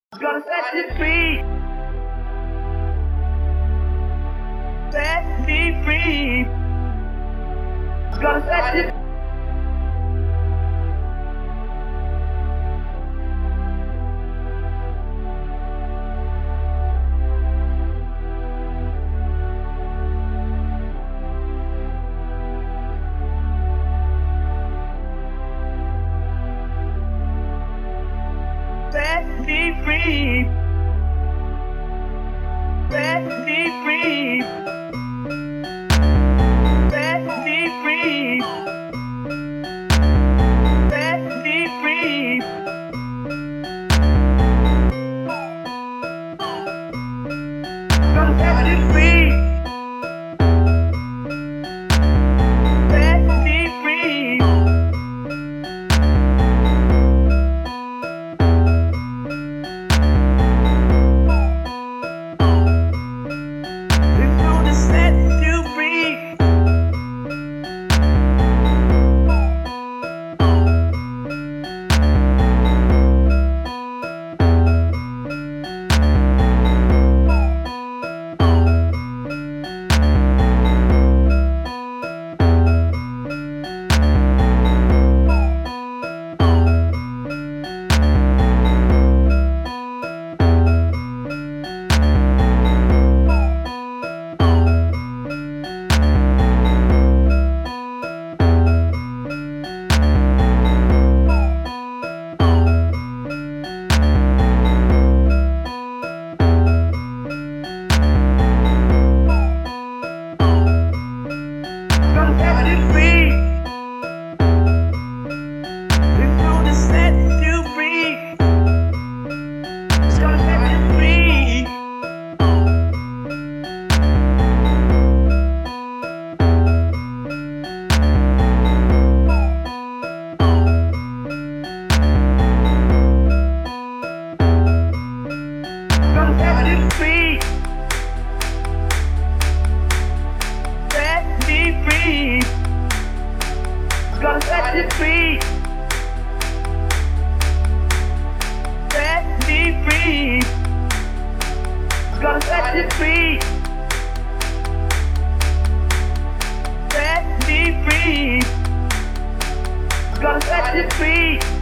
Gonna set you free. Set me free. Gonna set you Set me free. Set me free. Set me free. Set me free. Gonna set you free. Set me free. Gonna set you free. Set me free. Gonna set you free. Set me free. Gonna set you free.